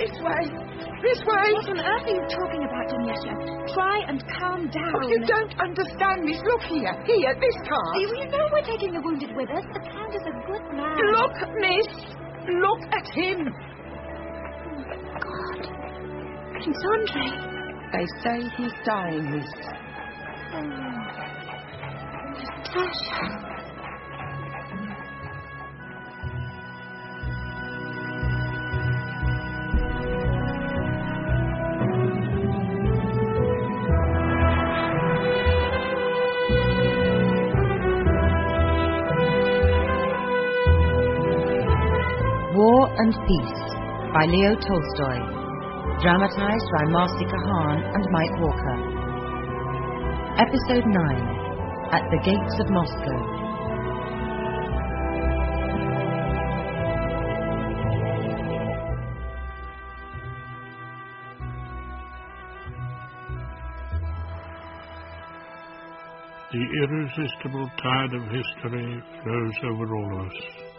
This way. This way. What on earth are you talking about, Dunyasha? Try and calm down. Oh, you don't understand, miss. Look here. Here, this cart. You know we're taking the wounded with us. The Count is a good man. Look, miss. Look at him. God. Prince Andre. They say he's dying, miss. Natasha. War and Peace by Leo Tolstoy. Dramatized by Marcy Kahan and Mike Walker. Episode 9. At the Gates of Moscow. The irresistible tide of history flows over all of us.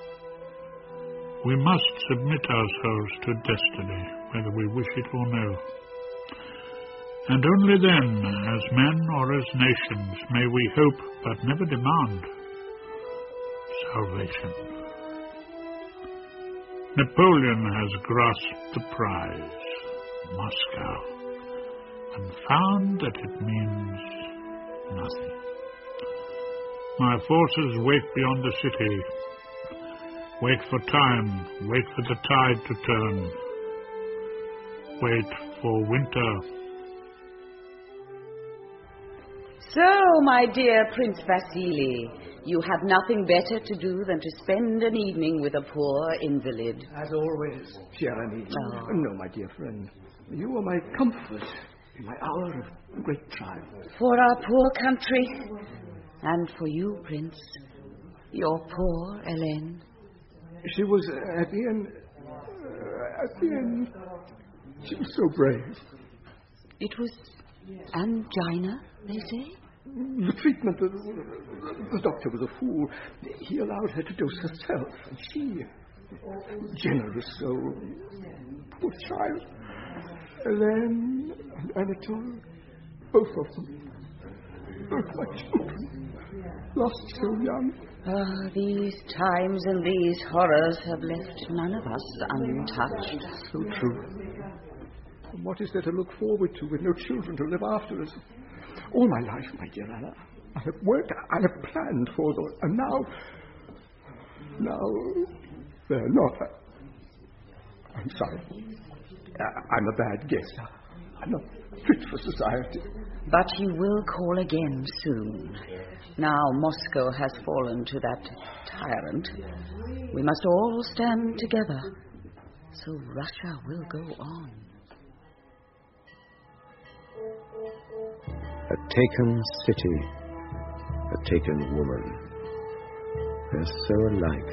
We must submit ourselves to destiny, whether we wish it or no. And only then, as men or as nations, may we hope but never demand salvation. Napoleon has grasped the prize, Moscow, and found that it means nothing. My forces wait beyond the city, wait for time, wait for the tide to turn, wait for winter. So, my dear Prince Vasily, you have nothing better to do than to spend an evening with a poor invalid. As always, Jeremy. Oh. No, my dear friend. You are my comfort in my hour of great trial. For our poor country, and for you, Prince, your poor Hélène. She was, at the end, she was so brave. It was angina, they say? The treatment, the doctor was a fool. He allowed her to dose herself. And she, generous soul, poor child. Hélène and Anatole, both of them, both my children, lost so young. These times and these horrors have left none of us untouched. So true. And what is there to look forward to with no children to live after us? All my life, my dear Anna, I have worked, I have planned for them, and now, they're not. I'm sorry. I'm a bad guest. I'm not fit for society. But he will call again soon. Now Moscow has fallen to that tyrant. We must all stand together, so Russia will go on. A taken city, a taken woman. They're so alike.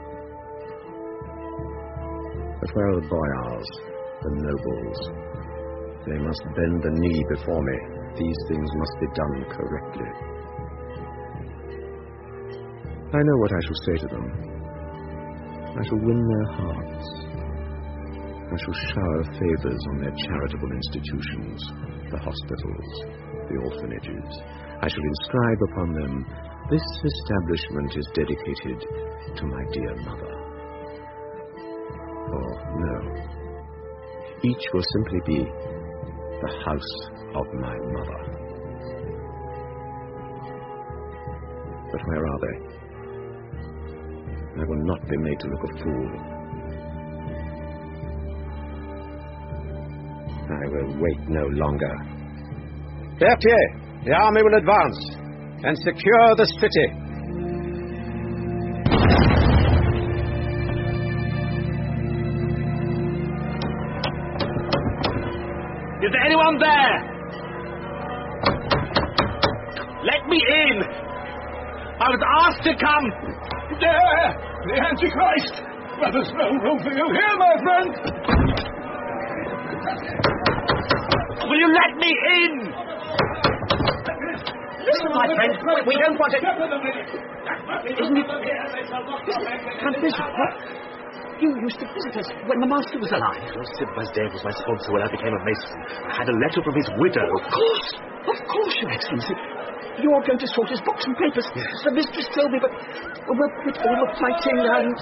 But where are the boyars, the nobles? They must bend the knee before me. These things must be done correctly. I know what I shall say to them. I shall win their hearts. I shall shower favors on their charitable institutions, the hospitals, the orphanages. I shall inscribe upon them, this establishment is dedicated to my dear mother. Or no, each will simply be the house of my mother. But where are they? I will not be made to look a fool. I will wait no longer. Berthier, the army will advance and secure the city. Is there anyone there? Let me in. I was asked to come. There! The Antichrist! But there's no room for you here, my friend! Will you let me in? Listen, my friend, we don't want to... Isn't it... Count Bishop, what? You used to visit us when the master was alive. Sir Basdale was my sponsor when I became a mason. I had a letter from his widow. Of course, Your Excellency. You're going to sort his books and papers. Yes. The mistress told me, but with all the fighting and...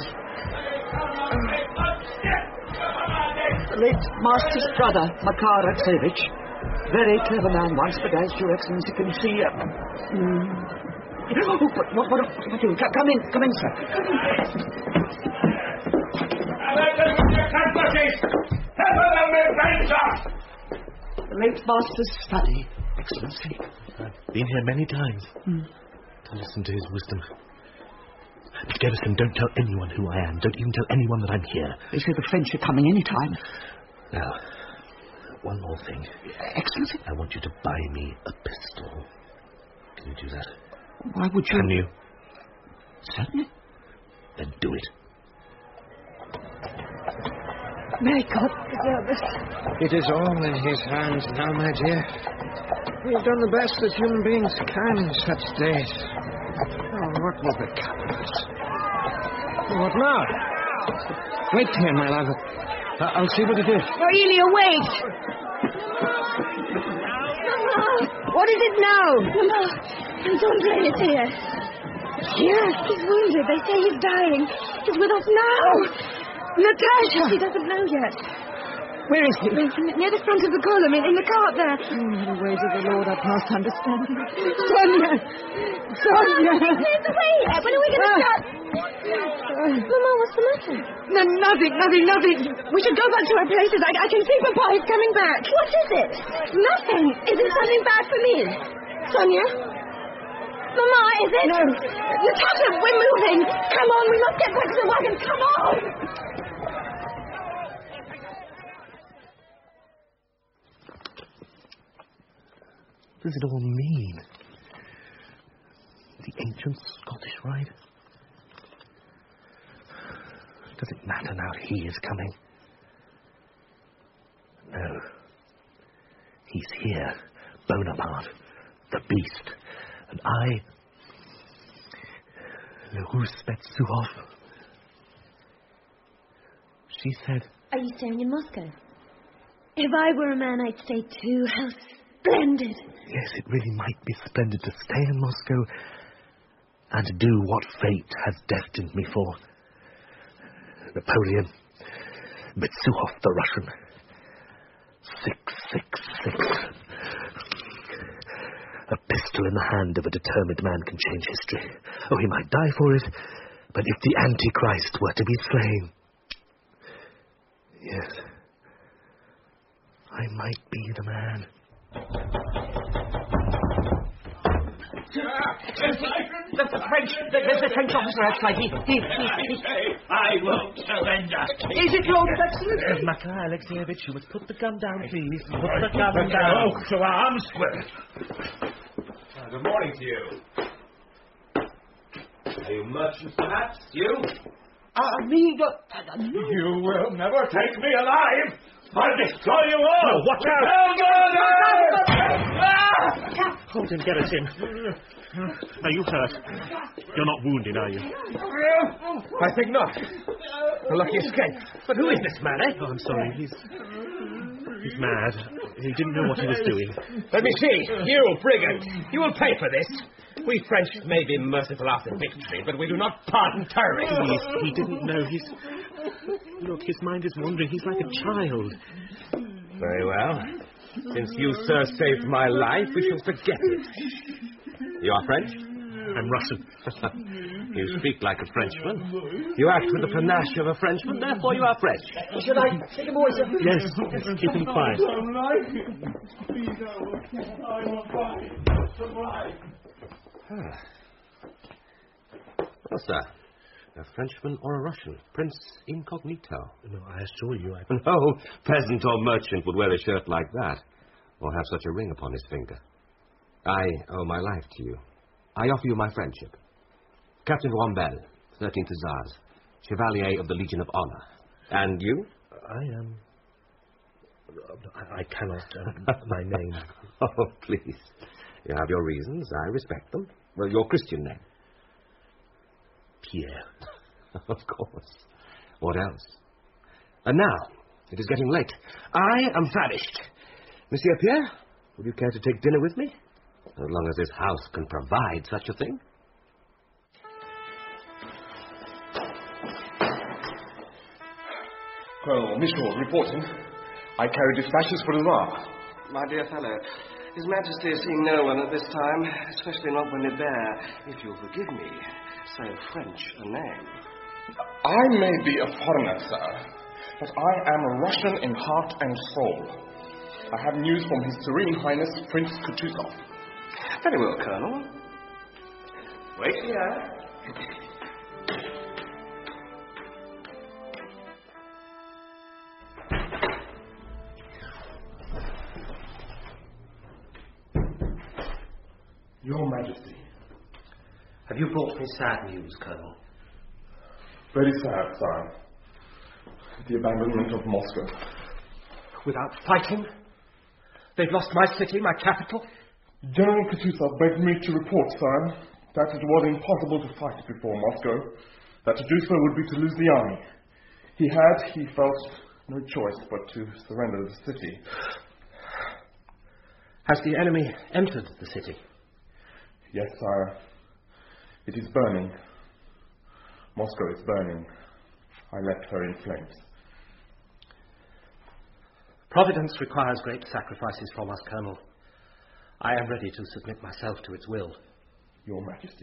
the late master's brother, Makar Alexeyevich. Very clever man once, but as Your Excellency can see... Oh, but what am I doing? Come in, sir. The late master's study, Excellency. I've been here many times to listen to his wisdom. Jefferson, don't tell anyone who I am. Don't even tell anyone that I'm here. They say the French are coming any time. Now, one more thing. Excellency? I want you to buy me a pistol. Can you do that? Why would you... Can you? Certainly. Then do it. May God preserve us. It is all in his hands now, my dear. We have done the best that human beings can in such days. Oh, what will become of us? What now? Wait here, my love. I'll see what it is. Aurelia, wait! What is it now? Mama, Prince Andrei is here. Yes, he's wounded. They say he's dying. He's with us now. Oh, Natasha! She doesn't know yet. Where is he? Near the front of the column, in the cart there. The ways of the Lord are past understanding. Sonia! There's the way! When are we going to start? Mama, what's the matter? No, nothing. We should go back to our places. I can see Papa is coming back. What is it? Nothing. Is it something bad for me? Sonia? Mama, is it? No. Natasha, we're moving. Come on, we must get back to the wagon. Come on! What does it all mean? The ancient Scottish rite? Does it matter now he is coming? No. He's here. Bonaparte. The beast. And I... Le Rousse Betsuhoff. She said... Are you staying in Moscow? If I were a man, I'd stay too. How splendid. Yes, it really might be splendid to stay in Moscow and to do what fate has destined me for. Napoleon, Betsuhoff the Russian. 666. A pistol in the hand of a determined man can change history. Oh, he might die for it, but if the Antichrist were to be slain... Yes, I might be the man. The French officer outside. He. I won't surrender. Is it Lord Excellency? Makar Alexeyevich, you must put the gun down, please. Put the gun down. To arms, good morning to you. Are you merchants, perhaps? You? Me? You will never take me alive. I'll destroy you all. No, watch out. Hold him, get us in. Are you hurt? You're not wounded, are you? I think not. A lucky escape. But who is this man, eh? Oh, I'm sorry. He's mad. He didn't know what he was doing. Let me see. You, brigand. You will pay for this. We French may be merciful after victory, but we do not pardon terrorists. He didn't know. Look, his mind is wandering. He's like a child. Very well. Since you, sir, saved my life, we shall forget it. You are French? I'm Russian. You speak like a Frenchman. You act with the panache of a Frenchman, therefore you are French. Should I take him away, sir? Yes, keep him quiet. Well, sir, a Frenchman or a Russian? Prince Incognito. No, I assure you, No peasant or merchant would wear a shirt like that, or have such a ring upon his finger. I owe my life to you. I offer you my friendship. Captain Rombel, 13th Hussars, Chevalier of the Legion of Honor. And you? I cannot. My name. Oh, please. You have your reasons. I respect them. Well, your Christian name? Pierre. Of course. What else? And now, it is getting late. I am famished. Monsieur Pierre, would you care to take dinner with me? As long as this house can provide such a thing. Colonel Michaud reporting. I carry dispatches for the Tsar. My dear fellow, His Majesty has seen no one at this time, especially not when they bear, if you'll forgive me, so French a name. I may be a foreigner, sir, but I am a Russian in heart and soul. I have news from His Serene Highness Prince Kutuzov. Very well, Colonel. Wait here. Your Majesty. Have you brought me sad news, Colonel? Very sad, sire. The abandonment of Moscow. Without fighting? They've lost my city, my capital? General Kutuzov begged me to report, sire, that it was impossible to fight before Moscow, that to do so would be to lose the army. He felt, no choice but to surrender the city. Has the enemy entered the city? Yes, sire. It is burning. Moscow is burning. I left her in flames. Providence requires great sacrifices from us, Colonel. I am ready to submit myself to its will. Your Majesty.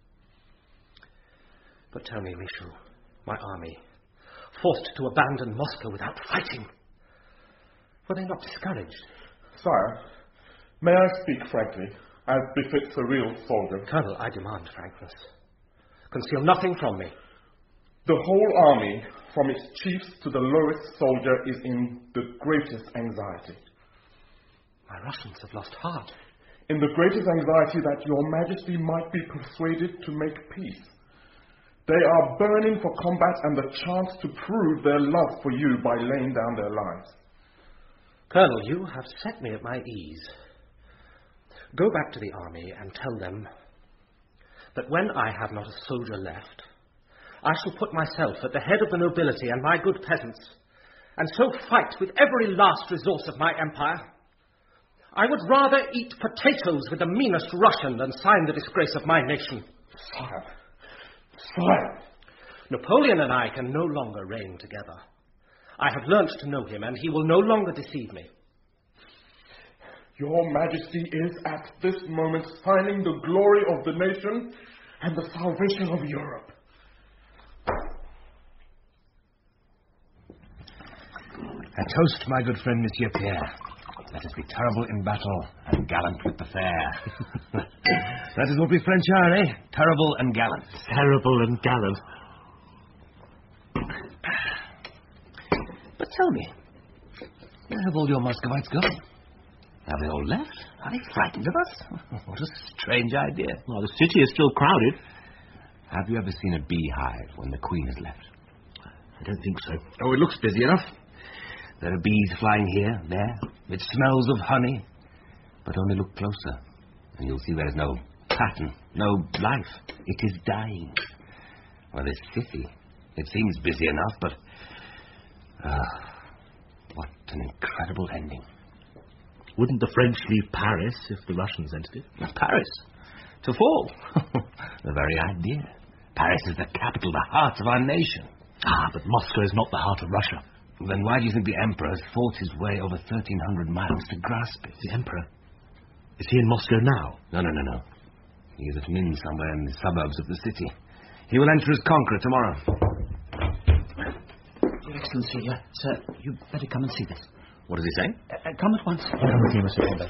But tell me, Michaud, my army, forced to abandon Moscow without fighting, were they not discouraged? Sire, may I speak frankly, as befits a real soldier? Colonel, I demand frankness. Conceal nothing from me. The whole army, from its chiefs to the lowest soldier, is in the greatest anxiety. My Russians have lost heart. In the greatest anxiety that your Majesty might be persuaded to make peace. They are burning for combat and the chance to prove their love for you by laying down their lives. Colonel, you have set me at my ease. Go back to the army and tell them that when I have not a soldier left, I shall put myself at the head of the nobility and my good peasants, and so fight with every last resource of my empire. I would rather eat potatoes with the meanest Russian than sign the disgrace of my nation. Sire! Sire! Napoleon and I can no longer reign together. I have learnt to know him, and he will no longer deceive me. Your Majesty is at this moment signing the glory of the nation and the salvation of Europe. A toast, my good friend, Monsieur Pierre. Let us be terrible in battle and gallant with the fair. That is what we French are, eh? Terrible and gallant. Terrible and gallant. But tell me, where have all your Muscovites gone? Have they all left? Are they frightened of us? What a strange idea. Well, the city is still crowded. Have you ever seen a beehive when the queen has left? I don't think so. Oh, it looks busy enough. There are bees flying here, there. It smells of honey. But only look closer, and you'll see there is no pattern, no life. It is dying. Well, this city, it seems busy enough, but... what an incredible ending. Wouldn't the French leave Paris if the Russians entered it? Paris? To fall? The very idea. Paris is the capital, the heart of our nation. Ah, but Moscow is not the heart of Russia. Then why do you think the Emperor has fought his way over 1,300 miles to grasp it? The Emperor? Is he in Moscow now? No. He is at Minsk, somewhere in the suburbs of the city. He will enter as conqueror tomorrow. Your Excellency, sir, you'd better come and see this. What is he saying? Come at once. Come with you, Monsieur Fonda.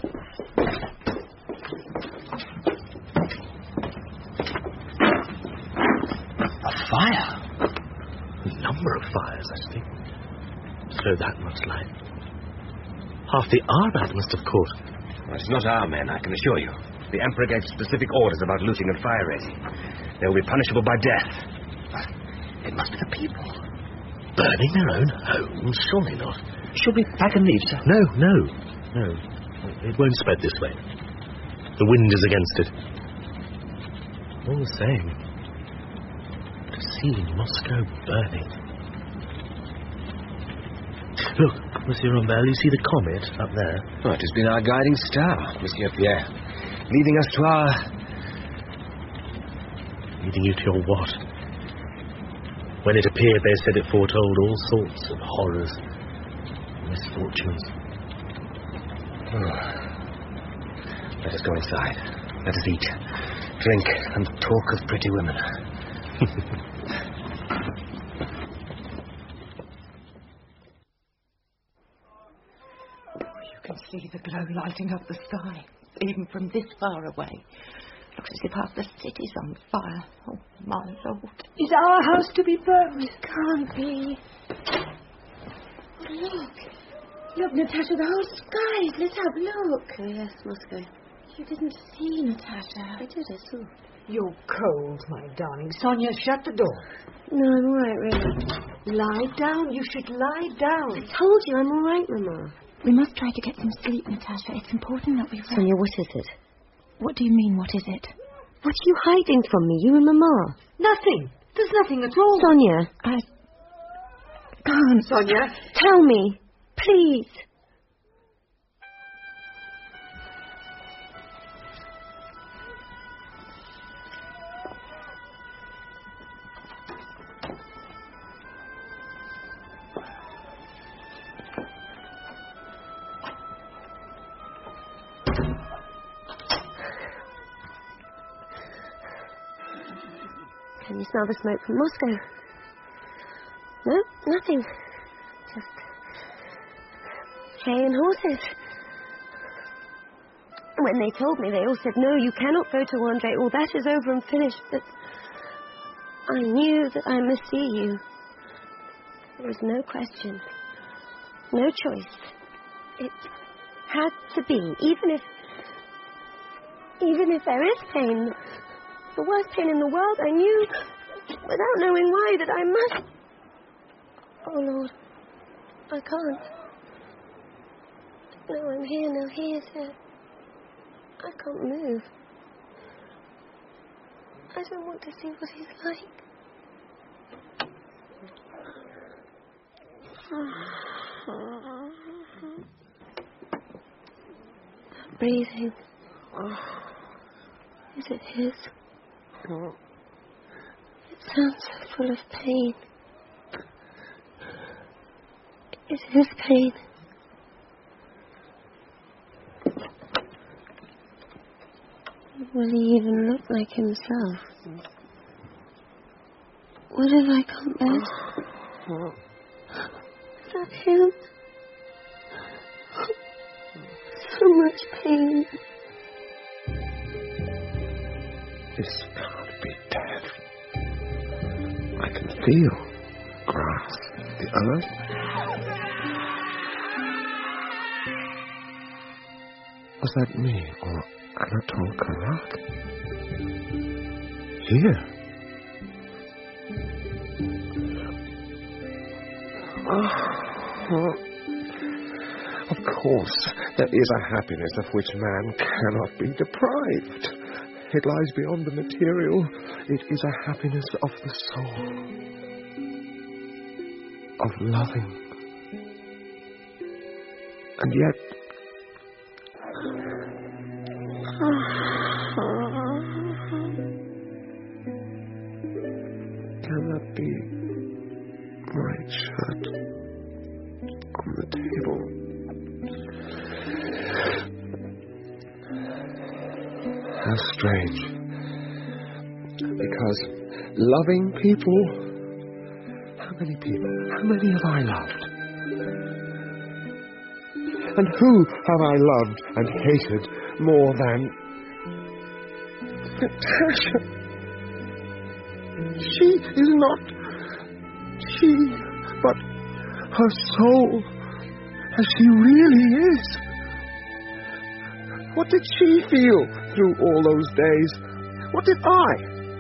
A fire? A number of fires, I think. So that much light. Half the Armad must have caught. Well, it's not our men, I can assure you. The Emperor gave specific orders about looting and fire raising. They will be punishable by death. It must be the people. Burning their own homes? Surely not. Shall we pack and leave, sir? No. It won't spread this way. The wind is against it. All the same, to see Moscow burning, Look, Monsieur Rambert, you see the comet up there? Oh, it has been our guiding star, Monsieur Pierre. Leading us to our... Leading you to your what? When it appeared, they said it foretold all sorts of horrors, misfortunes. Let us go inside. Let us eat, drink, and talk of pretty women. You can see the glow lighting up the sky, even from this far away. Looks as if half the city's on fire. Oh, my Lord. Is our house to be burned? It can't be. Oh, look. Look, Natasha, the whole sky is lit up. Look. Oh, yes, Moscow. You didn't see Natasha. I did, I saw. You're cold, my darling. Sonia, shut the door. No, I'm all right, really. Lie down. You should lie down. I told you I'm all right, Mama. We must try to get some sleep, Natasha. It's important that we rest. Sonia, what is it? What do you mean, what is it? What are you hiding from me, you and Mama? Nothing. There's nothing at all. Sonia. I can't. Sonia. Tell me. Please. Can you smell the smoke from Moscow? No, nothing. Just hay and horses. When they told me, they all said, no, you cannot go to Andre. All that is over and finished. But I knew that I must see you. There was no question. No choice. It had to be. Even if there is pain, the worst pain in the world, I knew, without knowing why, that I must... Oh, Lord. I can't. No, I'm here now. He is here. I can't move. I don't want to see what he's like. That breathing. Is it his? It sounds so full of pain. Is his pain? Will he even look like himself? What have I come back? Is that him? So much pain. This can't be death. I can feel grass, the earth. Was that me or Anatole Karak? Here. Of course, there is a happiness of which man cannot be deprived. It lies beyond the material. It is a happiness of the soul, of loving. And yet, can that be my shirt on the table? How strange. Because loving people, how many have I loved? And who have I loved and hated more than Natasha? She is not she, but her soul, as she really is. What did she feel through all those days? What did I,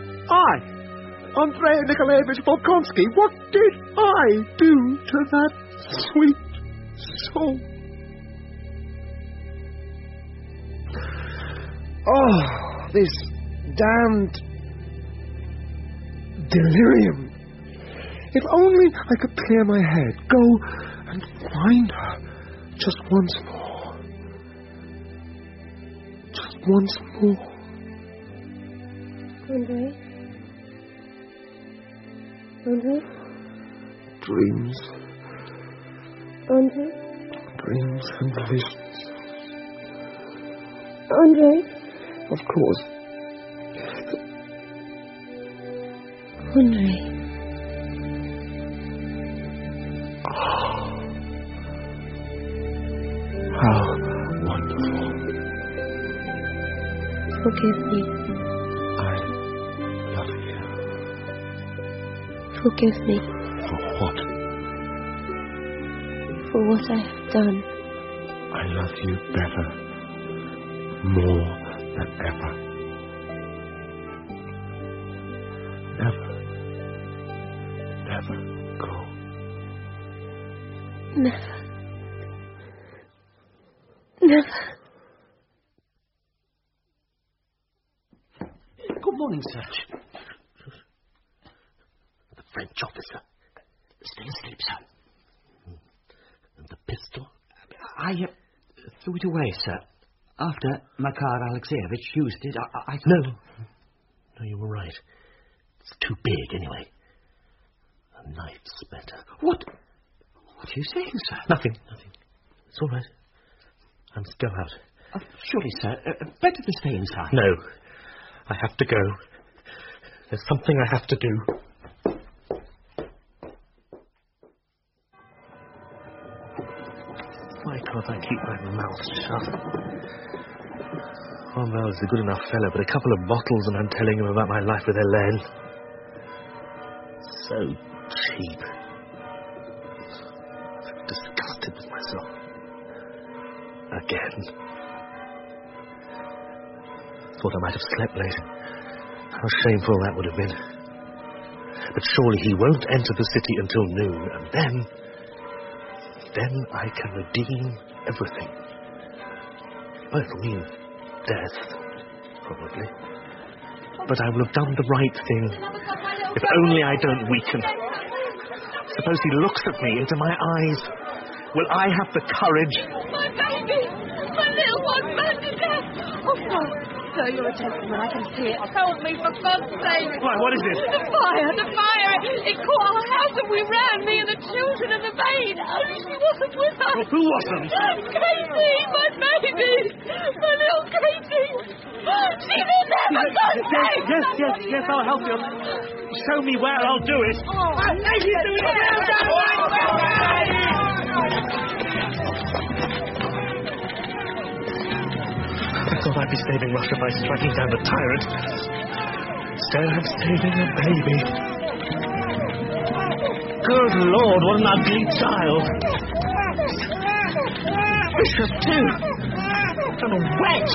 Andrei Nikolaevich Volkonsky, what did I do to that sweet soul? Oh, this damned delirium. If only I could clear my head, go and find her just once more. Just once more. Andre? Andre? Dreams. Andre? Dreams and visions. Andre? Of course. Andre? How wonderful. Forgive me. I love you. Forgive me For what? for what I have done. I love you better, more than ever. Never, never go. Never. Never. Good morning, sir. The French officer. Still asleep, sir. And the pistol? I threw it away, sir. After Makar Alexeyevich used it, I thought... No, you were right. It's too big, anyway. A knife's better. What are you saying, sir? Nothing. It's all right. I must go out. Surely, sir. Better to stay inside. No. I have to go. There's something I have to do. Why can't I keep my mouth shut? Ronval is a good enough fellow, but a couple of bottles and I'm telling him about my life with Helene. So cheap. I'm disgusted with myself. Again. Thought I might have slept late. How shameful that would have been. But surely he won't enter the city until noon, and then I can redeem everything. Well, it'll mean death, probably. But I will have done the right thing. If only I don't weaken. Suppose he looks at me into my eyes. Will I have the courage? My baby! My little one burned to death! Oh, God. Sir, you're a gentleman. I can see it. Help me, for God's sake. Why, what is it? The fire! It caught our house and we ran, me and the children and the maid. Only she wasn't with us. Well, who wasn't? Katie, my baby! My little Katie! She's in there, for God's sake! Yes, I'll help you. Show me where, I'll do it. Oh, I thought I'd be saving Russia by striking down the tyrant. Instead, I'm saving a baby. Good Lord, what an ugly child. Bishop, too. And wet.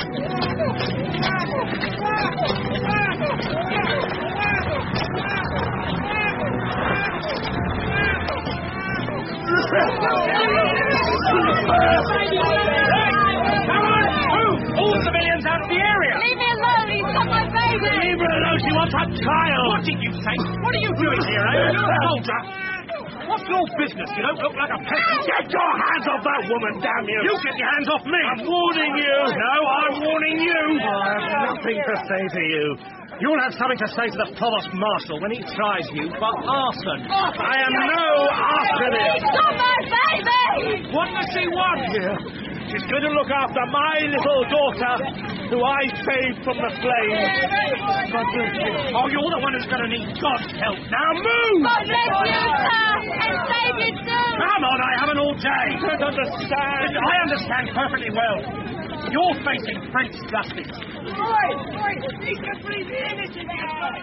All civilians out of the area! Leave me alone! He's got my baby! Leave her alone! She wants her child! What did you say? What are you doing here, eh? You're a soldier! What's your business? You don't look like a peasant. Get your hands off that woman, damn you! You get your hands off me! I'm warning you! No, I'm warning you! I have nothing to say to you. You'll have something to say to the Provost Marshal when he tries you for arson. I am no arsonist! He's got my baby! What does she want here? She's going to look after my little daughter, who I saved from the flames. Oh, you're the one who's going to need God's help. Now move! God bless you, sir! And save you too! Come on, I haven't all day. You don't understand. I understand perfectly well. You're facing French justice. Oi! He's completely innocent!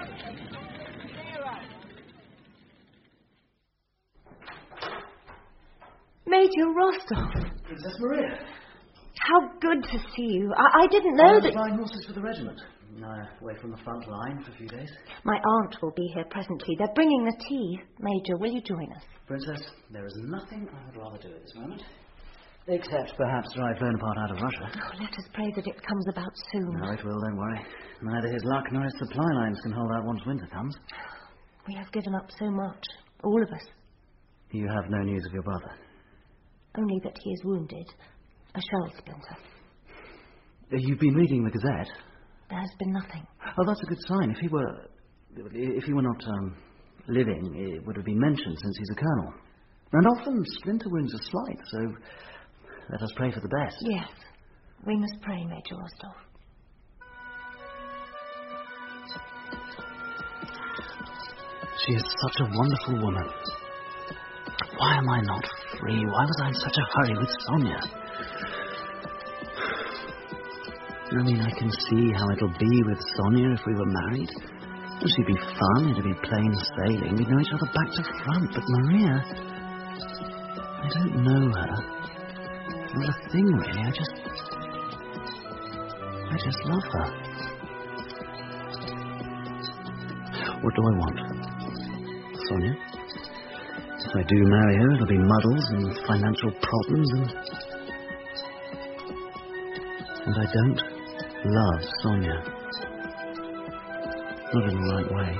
Major Rostov. Princess Maria. How good to see you. I didn't know that... Flying horses for the regiment. Away from the front line for a few days. My aunt will be here presently. They're bringing the tea. Major, will you join us? Princess, there is nothing I would rather do at this moment. Except perhaps drive Bonaparte out of Russia. Oh, let us pray that it comes about soon. No, it will, don't worry. Neither his luck nor his supply lines can hold out once winter comes. We have given up so much. All of us. You have no news of your brother? Only that he is wounded. A shell splinter. You've been reading the Gazette? There has been nothing. Oh, that's a good sign. If he were not living, it would have been mentioned since he's a colonel. And often splinter wounds are slight, so let us pray for the best. Yes, we must pray, Major Rostov. She is such a wonderful woman. Why am I not free? Why was I in such a hurry with Sonia? I mean, I can see how it'll be with Sonia if we were married. She'd be fun, it'd be plain sailing, we'd know each other back to front. But Maria, I don't know her. Not a thing, really. I just love her. What do I want? Sonia? If I do marry her, it'll be muddles and financial problems and I don't love Sonia. Not in the right way.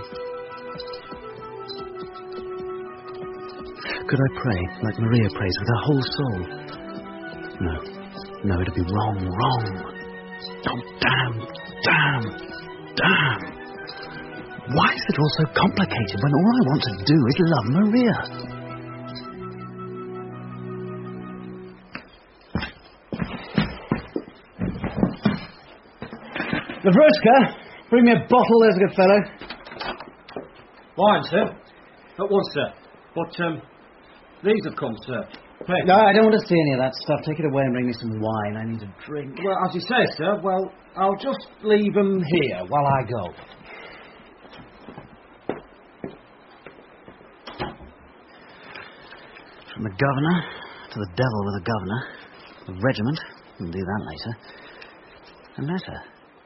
Could I pray like Maria prays with her whole soul? No, it'd be wrong. Oh, damn. Why is it all so complicated when all I want to do is love Maria? Lavrushka, bring me a bottle, there's a good fellow. Wine, sir. At once, sir. But, these have come, sir. Pray. No, I don't want to see any of that stuff. Take it away and bring me some wine. I need a drink. Well, as you say, sir, well, I'll just leave them here while I go. From the governor to the devil with the governor. The regiment. We'll do that later. A letter.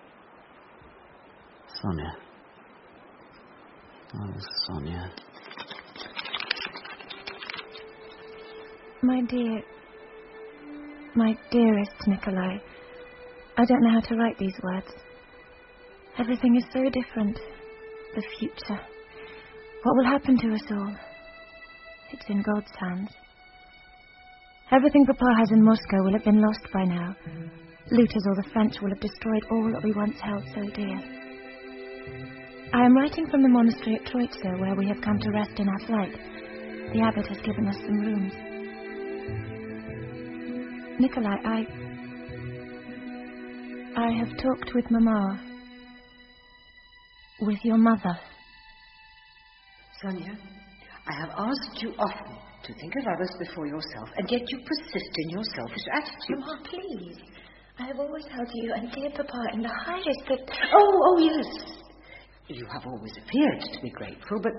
Sonia. Oh, Sonia. My dear, my dearest Nikolai, I don't know how to write these words. Everything is so different. The future. What will happen to us all? It's in God's hands. Everything Papa has in Moscow will have been lost by now. Looters or the French will have destroyed all that we once held so dear. I am writing from the monastery at Troitsa, where we have come to rest in our flight. The abbot has given us some rooms. Nikolai, I have talked with Mama. With your mother. Sonia, I have asked you often to think of others before yourself, and yet you persist in your selfish attitude. Mama, please. I have always held you and dear Papa in the highest... Oh, yes. You have always appeared to be grateful, but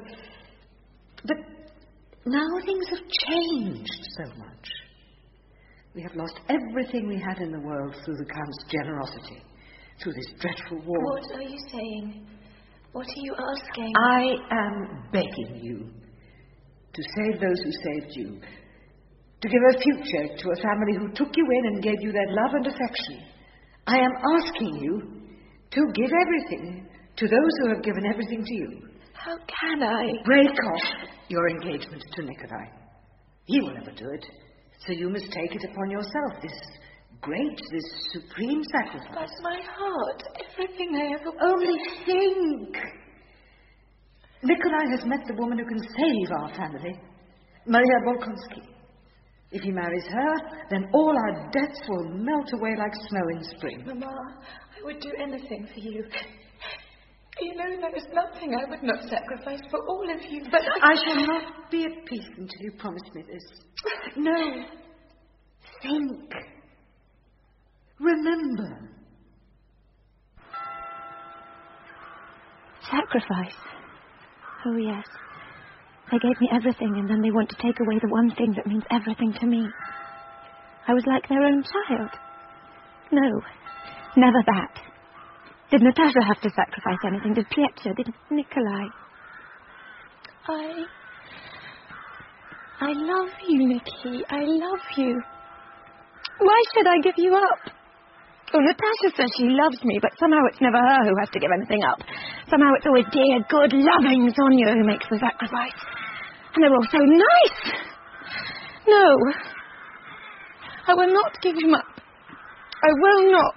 now things have changed so much. We have lost everything we had in the world through the Count's generosity, through this dreadful war. What are you saying? What are you asking? I am begging you to save those who saved you, to give a future to a family who took you in and gave you their love and affection. I am asking you to give everything to those who have given everything to you. How can I? Break off your engagement to Nikolai. He will never do it, so you must take it upon yourself, this supreme sacrifice. But my heart, everything I ever... Only think! Nikolai has met the woman who can save our family, Maria Bolkonsky. If he marries her, then all our debts will melt away like snow in spring. Mama, I would do anything for you. You know there is nothing I would not sacrifice for all of you, but... I shall not be at peace until you promise me this. No. Think. Remember. Sacrifice. Oh, yes. They gave me everything, and then they want to take away the one thing that means everything to me. I was like their own child. No, never that. Did Natasha have to sacrifice anything? Did Pietro? Did Nikolai? I love you, Nikki. I love you. Why should I give you up? Oh, Natasha says she loves me, but somehow it's never her who has to give anything up. Somehow it's always dear, good, loving Sonia who makes the sacrifice. And they're all so nice. No. I will not give him up. I will not.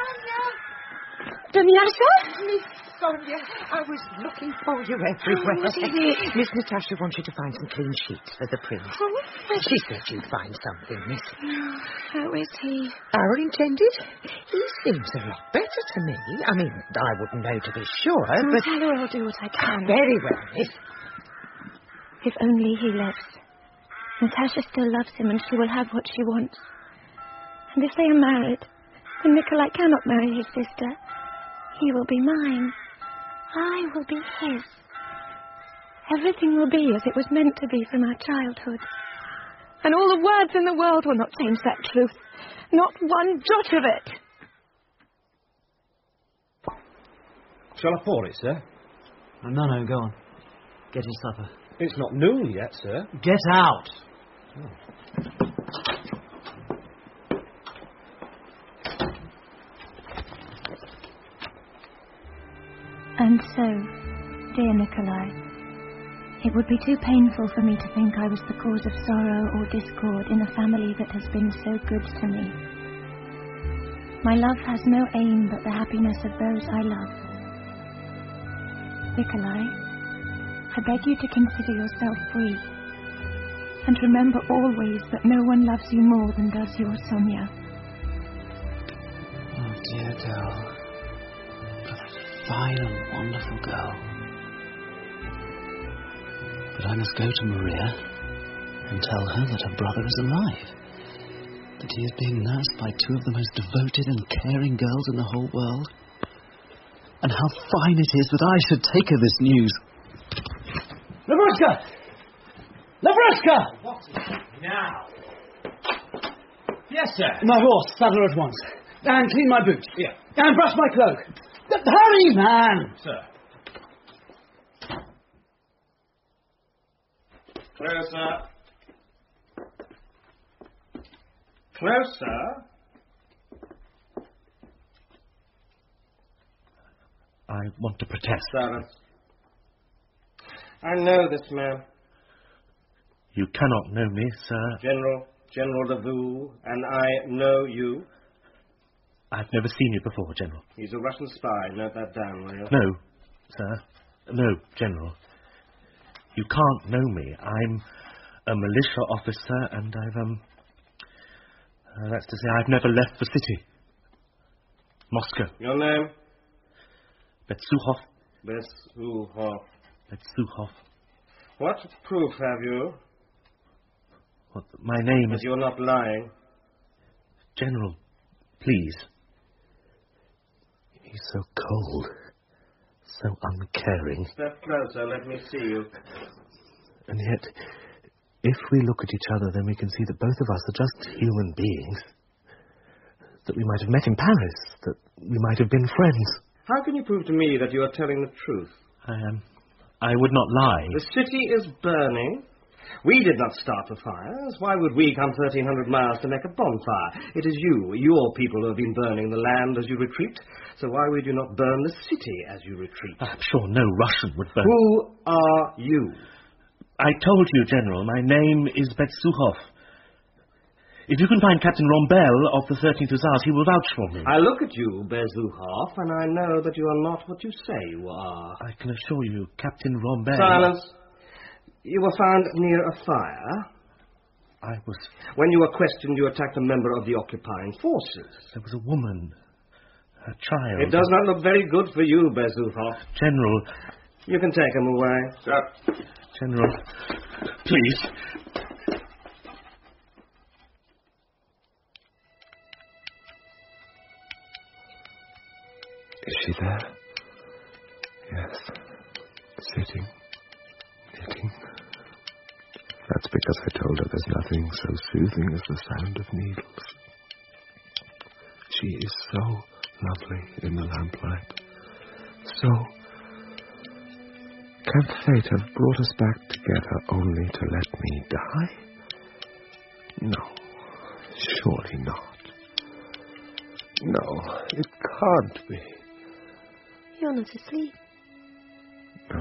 Dunyasha? Miss Sonia, I was looking for you everywhere. What is it? Miss Natasha wants you to find some clean sheets for the prince. Oh, She said you'd find something, miss. how is he? Our intended? He seems a lot better to me. I mean, I wouldn't know to be sure, but... Tell her I'll do what I can. Very well, miss. If only he lives. Natasha still loves him and she will have what she wants. And if they are married, then Nikolai cannot marry his sister. He will be mine. I will be his. Everything will be as it was meant to be from our childhood. And all the words in the world will not change that truth. Not one jot of it. Shall I pour it, sir? No, go on. Get his supper. It's not noon yet, sir. Get out! And so, dear Nikolai, it would be too painful for me to think I was the cause of sorrow or discord in a family that has been so good to me. My love has no aim but the happiness of those I love. Nikolai, I beg you to consider yourself free, and remember always that no one loves you more than does your Sonia. Oh, dear girl. Fine and wonderful girl. But I must go to Maria and tell her that her brother is alive, that he is being nursed by two of the most devoted and caring girls in the whole world, and how fine it is that I should take her this news. Lavrushka! Lavrushka! What is it now? Yes, sir. My horse, saddle her at once. And clean my boots. Here. And brush my cloak. Hurry, man! Sir. Closer. Closer. I want to protest. Silence. I know this man. You cannot know me, sir. General Davout, and I know you. I've never seen you before, General. He's a Russian spy. Note that down, will you? No, sir. No, General. You can't know me. I'm a militia officer, and that's to say, I've never left the city. Moscow. Your name? Betsukhov. Betsukhov. What proof have you? What, my name is... That you're not lying. General, please. He's so cold, so uncaring. Step closer, let me see you. And yet, if we look at each other, then we can see that both of us are just human beings. That we might have met in Paris, that we might have been friends. How can you prove to me that you are telling the truth? I would not lie. The city is burning. We did not start the fires. Why would we come 1,300 miles to make a bonfire? It is you, your people, who have been burning the land as you retreat. So why would you not burn the city as you retreat? I'm sure no Russian would burn... Who are you? I told you, General, my name is Betsukhov. If you can find Captain Rombel of the 13th Hussars, he will vouch for me. I look at you, Betsukhov, and I know that you are not what you say you are. I can assure you, Captain Rombel... Silence. You were found near a fire. I was... When you were questioned, you attacked a member of the occupying forces. There was a woman, a child... It does not look very good for you, Betsukhov. General... You can take him away. Sir. General, please... Is she there? Yes. Sitting. Knitting. That's because I told her there's nothing so soothing as the sound of needles. She is so lovely in the lamplight. So... Can fate have brought us back together only to let me die? No. Surely not. No, it can't be. You're not asleep. No.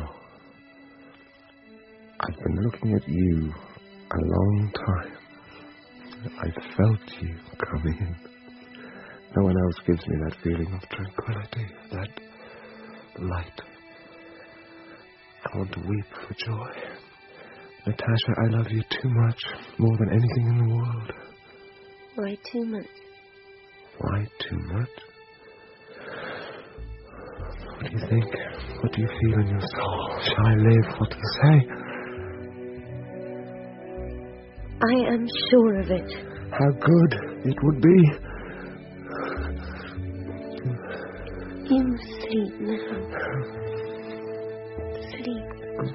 I've been looking at you a long time. I felt you coming in. No one else gives me that feeling of tranquility, that light. I want to weep for joy. Natasha, I love you too much, more than anything in the world. Why too much? Why too much? What do you think? What do you feel in your soul? Shall I live? What do you say? I am sure of it. How good it would be. You must sleep now. Sleep.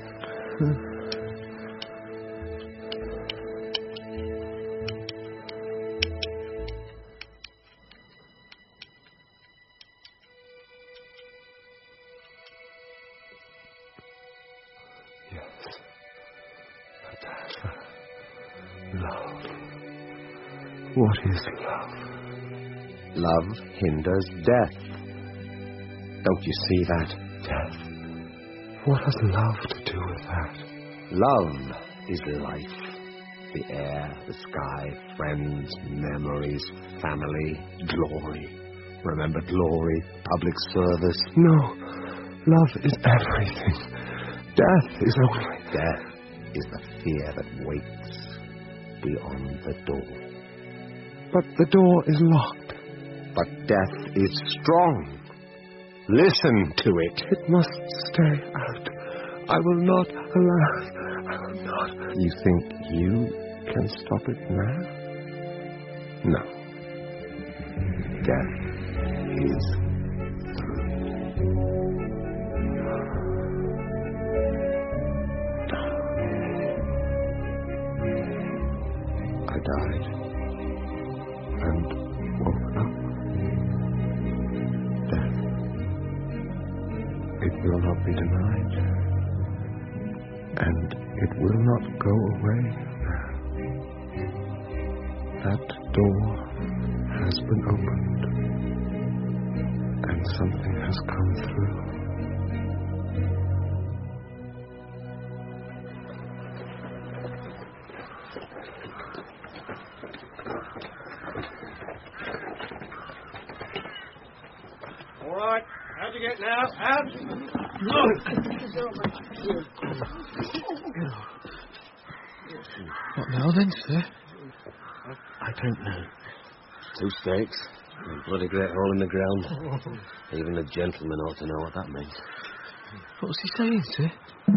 Love. What is love? Love hinders death. Don't you see that? Death. What has love to do with that? Love is life. The air, the sky, friends, memories, family, glory. Remember glory, public service? No. Love is everything. Death is only... Death is the fear that waits beyond the door. But the door is locked. But death is strong. Listen to it. It must stay out. I will not allow. I will not. You think you can stop it now? No. Death is through. I died and woke up. Death. It will not be denied. And it will not go away now. That door has been opened. And something has come through. All right. How'd you get now? Out? What now then, sir? I don't know. 2 stakes, and a bloody great hole in the ground. Even a gentleman ought to know what that means. What's he saying, sir?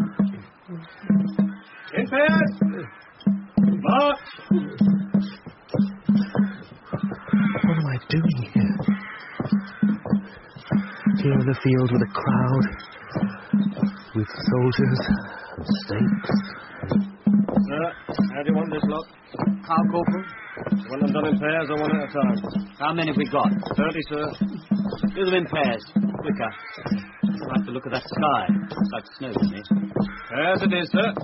In pairs! March! What am I doing here? Here in the field with a crowd, with soldiers and stakes. Sir, how do you want this lot? How, Corporal? You want them done in pairs or one at a time? How many have we got? 30, sir. Do them in pairs. Quicker. I like the look of that sky. It's like snow to me. Pairs it is, sir.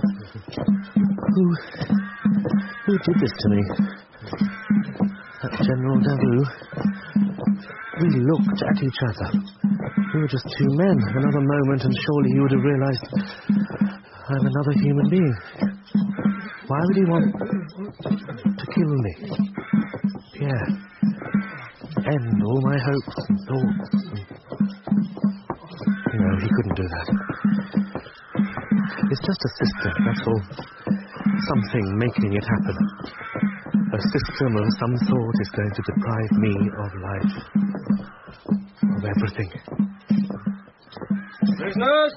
Who did this to me? That General Davout. We looked at each other. We were just 2 men. Another moment and surely he would have realized I'm another human being. Why would he want to kill me? Pierre. End all my hopes and thoughts. No, he couldn't do that. It's just a system, that's all. Something making it happen. A system of some sort is going to deprive me of life. Of everything. Prisoners!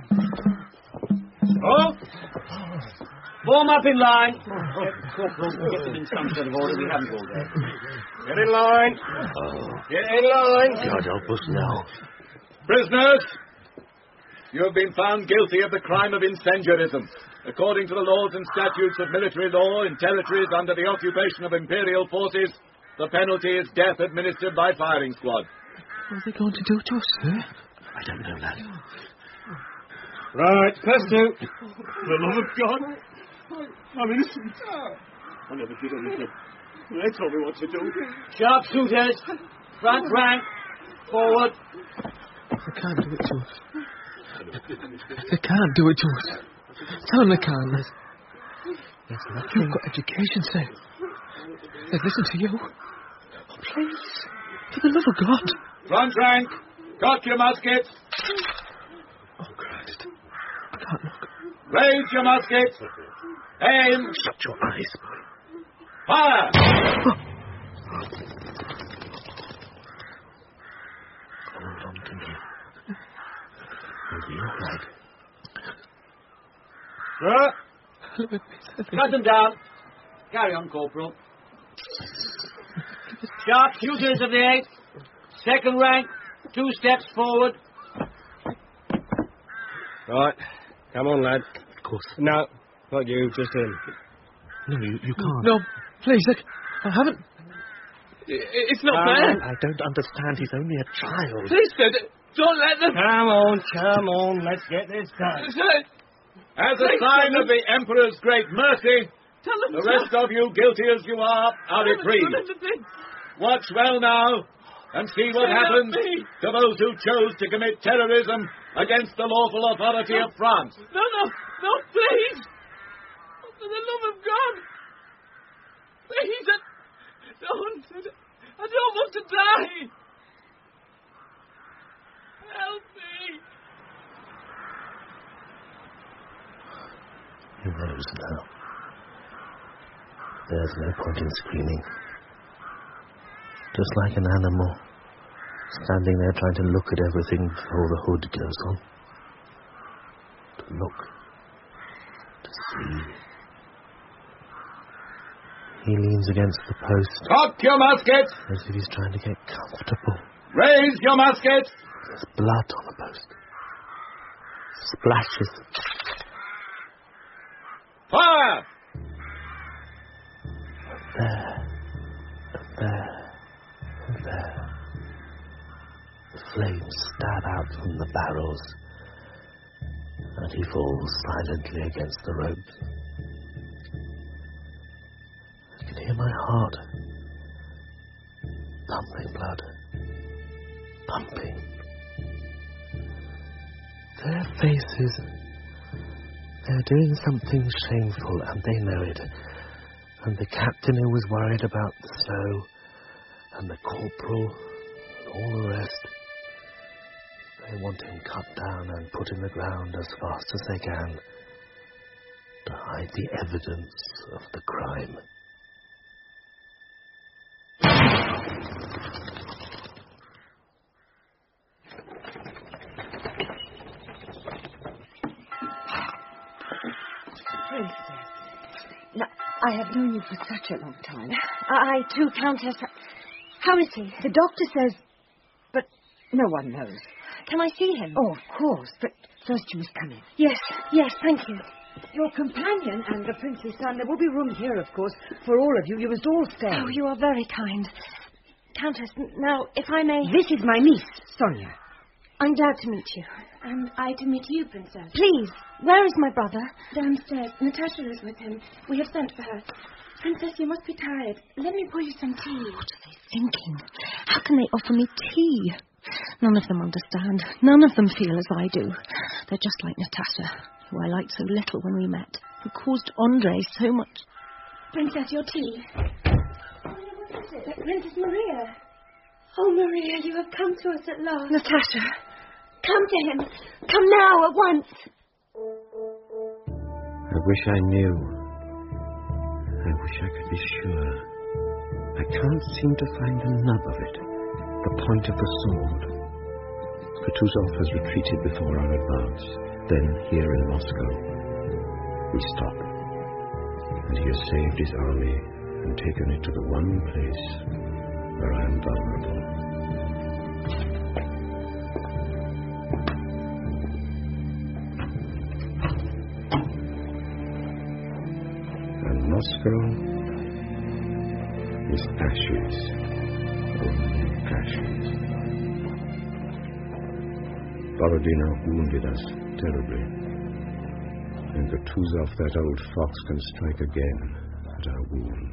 Oh! Form up in line. Corporal, get them in some sort of order. We haven't all day. Get in line. Get in line. God help us now. Prisoners! You have been found guilty of the crime of incendiarism. According to the laws and statutes of military law in territories under the occupation of imperial forces, the penalty is death administered by firing squad. What are they going to do to us, sir? I don't know, lad. Right, first 2. For the love of God. I'm innocent. I never did anything. They told me what to do. Sharpshooters. Front rank. Forward. They can't do it to us. They can't do it to us. Tell them they can't. You've got education, sir. They'd listen to you. Oh, please, for the love of God. Front rank, cock your muskets. Oh, Christ. I can't look. Raise your muskets. Aim. Shut your eyes. Fire. Hold on to me. You'll be all right. Cut them down. Carry on, Corporal. Sharpshooters of the 8th. Second rank. 2 steps forward. Right. Come on, lad. Of course. No, not you, just him. No, you can't. No, please, I haven't. It's not fair. I don't understand. He's only a child. Please, sir, don't let them... Come on, let's get this done. Sir, as a sign of the Emperor's great mercy, the rest of you, guilty as you are reprieved. Watch well now, and see what happens to those who chose to commit terrorism against the lawful authority of France. No, please! For the love of God! Please, I don't want to die! Help me! He rose now. There's no point in screaming. Just like an animal, standing there trying to look at everything before the hood goes on. To look. To see. He leans against the post. Cock your muskets! As if he's trying to get comfortable. Raise your muskets! There's blood on the post. Splashes. Fire! There. The flames stab out from the barrels, and he falls silently against the ropes. I can hear my heart pumping blood. Pumping. Their faces, they're doing something shameful, and they know it. And the captain who was worried about the snow, and the corporal, and all the rest, they want him cut down and put in the ground as fast as they can to hide the evidence of the crime. Princess, now, I have known you for such a long time. I too, Countess. How is he? The doctor says... But no one knows. Can I see him? Oh, of course, but first you must come in. Yes, thank you. Your companion and the prince's son, there will be room here, of course, for all of you. You must all stay. Oh, you are very kind. Countess, now, if I may... This is my niece, Sonia. I'm glad to meet you. And I to meet you, Princess. Please, where is my brother? Downstairs. Natasha is with him. We have sent for her. Princess, you must be tired. Let me pour you some tea. What are they thinking? How can they offer me tea? None of them understand. None of them feel as I do. They're just like Natasha, who I liked so little when we met, who caused Andre so much... Princess, your tea. Princess Maria. Oh, Maria, you have come to us at last. Natasha. Come to him. Come now, at once. I wish I knew. I wish I could be sure. I can't seem to find the nub of it, the point of the sword. Kutuzov has retreated before our advance. Then, here in Moscow, we stop. And he has saved his army and taken it to the one place where I am vulnerable. And Moscow is ashes, only ashes. Borodino wounded us terribly, and Kutuzov, that old fox, can strike again at our wound.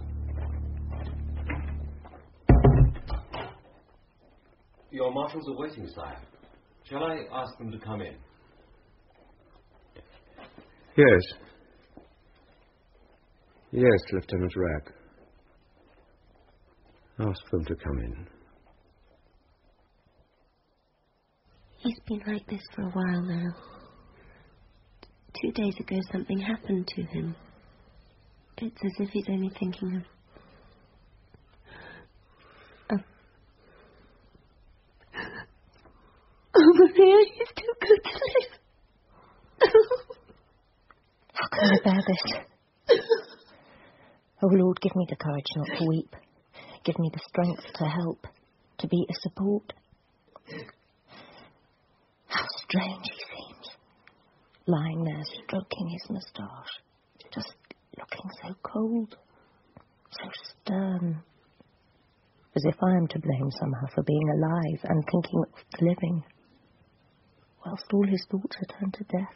Your marshals are waiting, sire. Shall I ask them to come in? Yes. Yes, Lieutenant Rack. Ask them to come in. He's been like this for a while now. 2 days ago, something happened to him. It's as if he's only thinking of... Oh, Maria, he's too good to live. How can I bear this? Oh, Lord, give me the courage not to weep. Give me the strength to help, to be a support. How strange he seems, lying there stroking his moustache, just looking so cold, so stern, as if I am to blame somehow for being alive and thinking of the living, whilst all his thoughts are turned to death.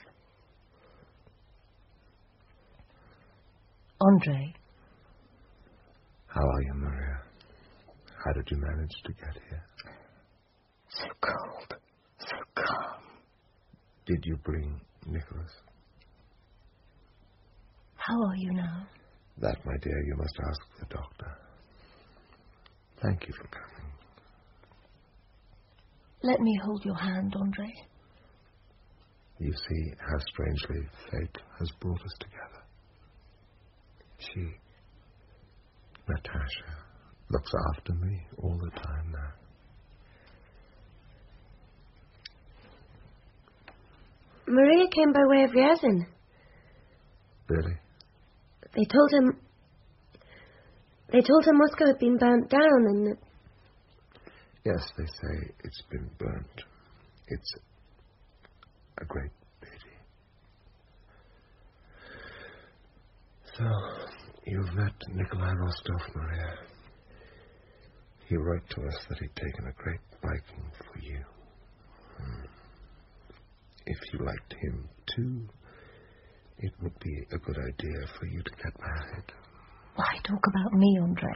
Andre. How are you, Maria? How did you manage to get here? So cold, so calm. Did you bring Nicholas? How are you now? That, my dear, you must ask the doctor. Thank you for coming. Let me hold your hand, Andre. You see how strangely fate has brought us together. She, Natasha, looks after me all the time now. Maria came by way of Ryazan. Really? They told him Moscow had been burnt down and that... Yes, they say it's been burnt. It's a great pity. So, you've met Nikolai Rostov, Maria. He wrote to us that he'd taken a great liking for you. If you liked him too, it would be a good idea for you to get married. Why talk about me, Andre?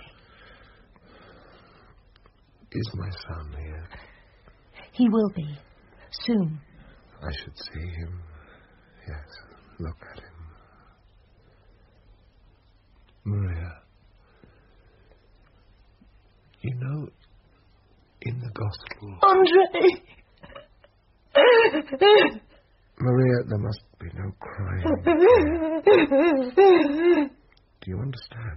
Is my son here? He will be. Soon. I should see him. Yes, look at him. Maria, you know, in the Gospel... Andre! Maria, there must be no crying. Do you understand?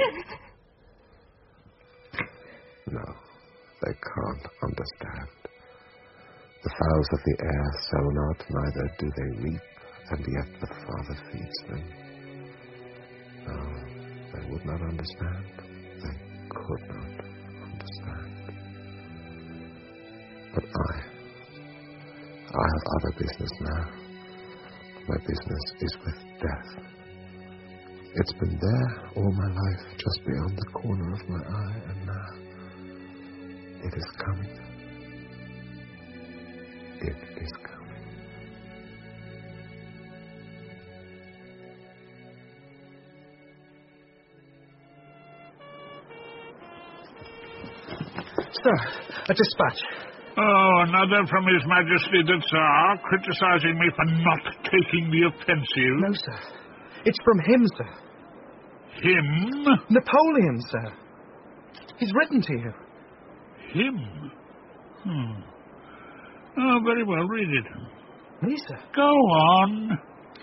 No, they can't understand. The fowls of the air sow not, neither do they reap, and yet the Father feeds them. No, they would not understand. They could not understand. But I have other business now. My business is with death. It's been there all my life, just beyond the corner of my eye, and now it is coming. It is coming. Sir, a dispatch. Oh, another from His Majesty the Tsar, criticizing me for not taking the offensive. No, sir. It's from him, sir. Him? Napoleon, sir. He's written to you. Him? Oh, very well, read it. Me, sir. Go on.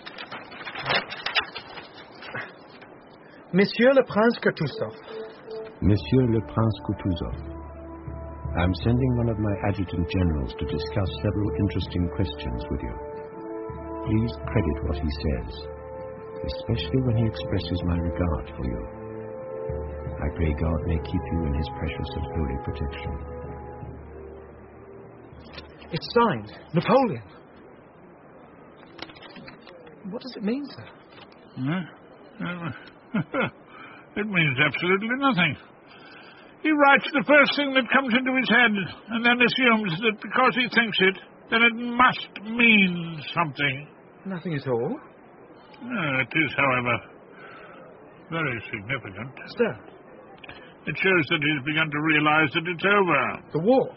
Monsieur le Prince Kutuzov. Monsieur le Prince Kutuzov, I am sending one of my adjutant generals to discuss several interesting questions with you. Please credit what he says, especially when he expresses my regard for you. I pray God may keep you in his precious and holy protection. It's signed, Napoleon. What does it mean, sir? It means absolutely nothing. He writes the first thing that comes into his head, and then assumes that because he thinks it, then it must mean something. Nothing at all? It is, however, very significant. Sir? It shows that he's begun to realize that it's over. The war?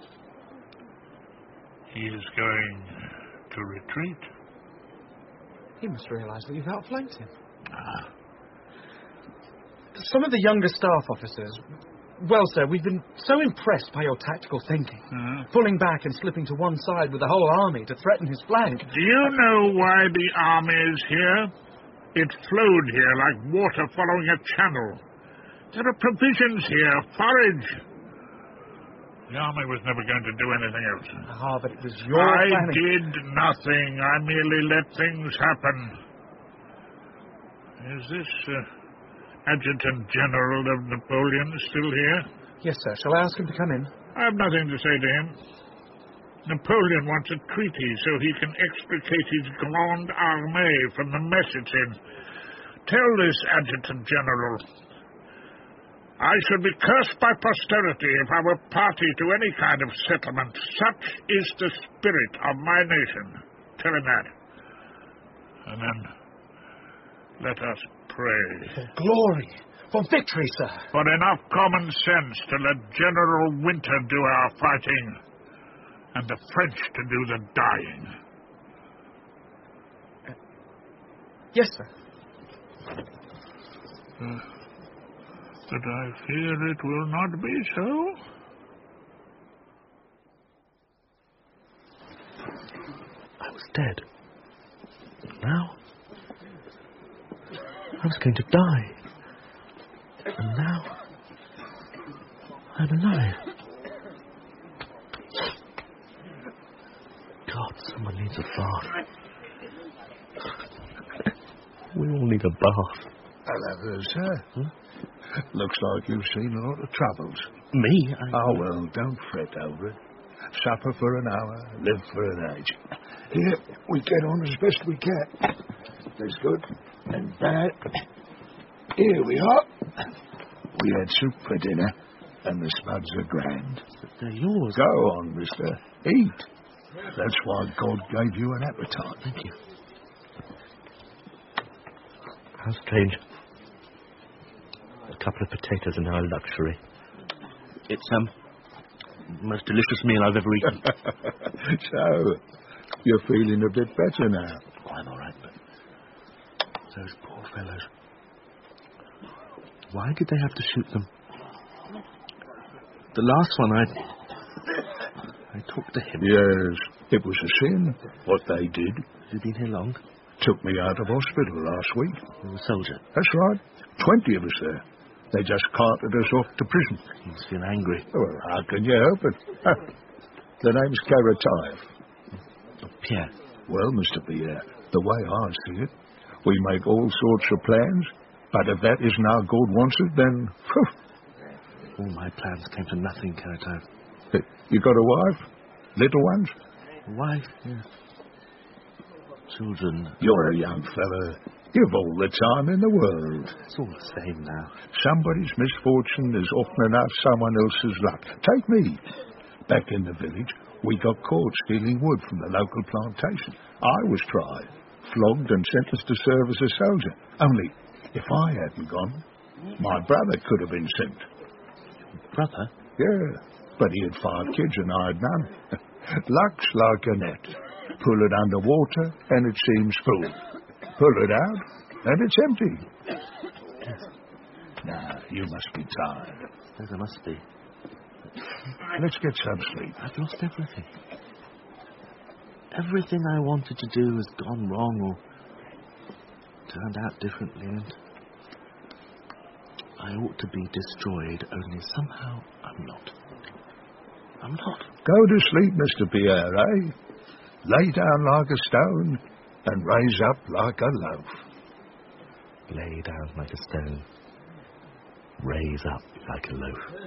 He is going to retreat. He must realize that you've outflanked him. Some of the younger staff officers, Well, sir, we've been so impressed by your tactical thinking. Pulling back and slipping to one side with the whole army to threaten his flank. Do you know why the army is here? It flowed here like water following a channel. There are provisions here, forage. The army was never going to do anything else. Ah, but it was your planning. I did nothing. I merely let things happen. Is this Adjutant General of Napoleon still here? Yes, sir. Shall I ask him to come in? I have nothing to say to him. Napoleon wants a treaty so he can extricate his Grande Armée from the mess it's in. Tell this Adjutant General, I should be cursed by posterity if I were party to any kind of settlement. Such is the spirit of my nation. Tell him that. And then let us pray. For glory, for victory, sir. For enough common sense to let General Winter do our fighting and the French to do the dying. Yes, sir. But I fear it will not be so. I was dead. Now, I was going to die. And now, I'm alive. God, someone needs a bath. We all need a bath. Hello, sir. Looks like you've seen a lot of troubles. Me? Oh, well, don't fret over it. Suffer for an hour, live for an age. Here, we get on as best we can. There's good and bad. Here we are. We had soup for dinner, and the spuds are grand. But they're yours. Go on, mister. Eat. That's why God gave you an appetite. Thank you. How strange. A couple of potatoes are now a luxury. It's the most delicious meal I've ever eaten. So, you're feeling a bit better now? Oh, I'm all right, but those poor fellows. Why did they have to shoot them? The last one, I talked to him. Yes, it was a sin, what they did. Have you been here long? Took me out of hospital last week. You a soldier? That's right. 20 of us there. They just carted us off to prison. You must feel angry. Well, how can you help it? The name's Karataev. Oh, Pierre. Well, Mr. Pierre, the way I see it, we make all sorts of plans, but if that isn't how God wants it, then... All my plans came to nothing, Karataev. You got a wife? Little ones? A wife, yes. Children. You're a young fella. You've all the time in the world. It's all the same now. Somebody's misfortune is often enough someone else's luck. Take me. Back in the village, we got caught stealing wood from the local plantation. I was tried, flogged and sentenced to serve as a soldier. Only, if I hadn't gone, my brother could have been sent. Brother? Yeah, but he had 5 kids and I had none. Luck's like a net. Pull it under water and it seems full. Pull it out and it's empty. Now, you must be tired. Yes, I must be. Let's get some sleep. I've lost everything. Everything I wanted to do has gone wrong or turned out differently, and I ought to be destroyed, only somehow I'm not. I'm not. Go to sleep, Mr. Pierre, eh? Lay down like a stone and raise up like a loaf. Lay down like a stone. Raise up like a loaf.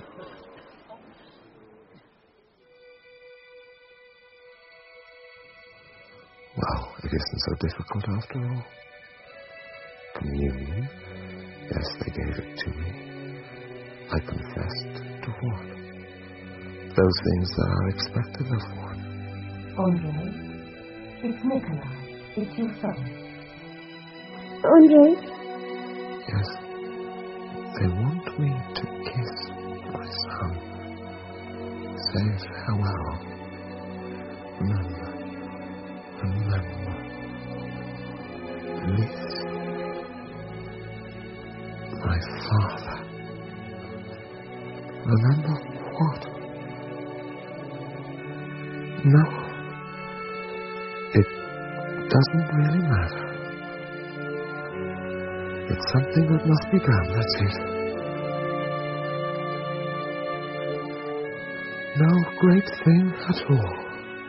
Well, it isn't so difficult after all. Communion, yes, they gave it to me. I confessed to what? Those things that are expected of one. Andre, it's Nikolai. It's your son. Andre? Yes. They want me to kiss my son. Say farewell. Remember. Beneath my father Remember what? No. It doesn't really matter. It's something that must be done, that's it. No great thing at all.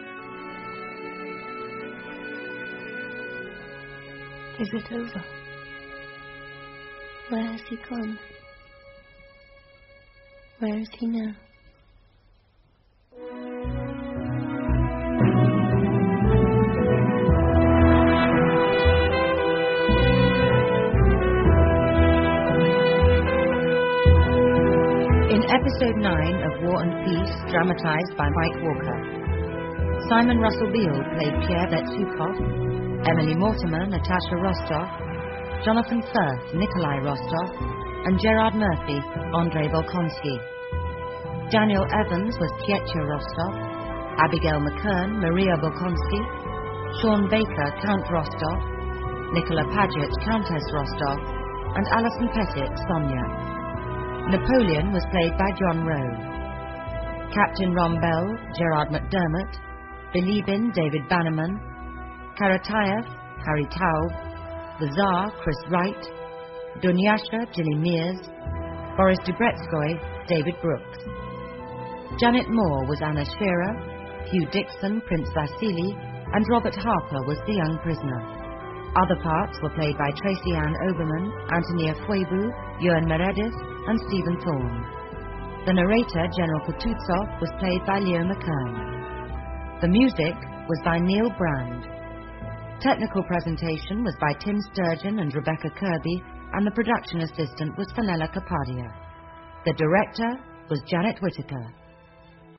Is it over? Where has he gone? Where is he now? In episode 9 of War and Peace, dramatised by Mike Walker, Simon Russell Beale played Pierre Betsukov, Emily Mortimer, Natasha Rostov, Jonathan Firth, Nikolai Rostov, and Gerard Murphy, Andrei Volkonsky. Daniel Evans was Pietro Rostov, Abigail McKern, Maria Volkonsky, Sean Baker, Count Rostov, Nicola Paget, Countess Rostov, and Alison Pettit, Sonia. Napoleon was played by John Rowe. Captain Ron Bell, Gerard McDermott, Bilibin, David Bannerman, Karatayev, Harry Taub, the Tsar, Chris Wright, Dunyasha, Gilly Mears, Boris Dubretskoy, David Brooks. Janet Moore was Anna Shearer, Hugh Dixon, Prince Vasily, and Robert Harper was the young prisoner. Other parts were played by Tracy Ann Oberman, Antonia Fuebu, Ewan Meredith, and Stephen Thorne. The narrator, General Kutuzov, was played by Leo McKern. The music was by Neil Brand. Technical presentation was by Tim Sturgeon and Rebecca Kirby, and the production assistant was Fenella Capadia. The director was Janet Whittaker.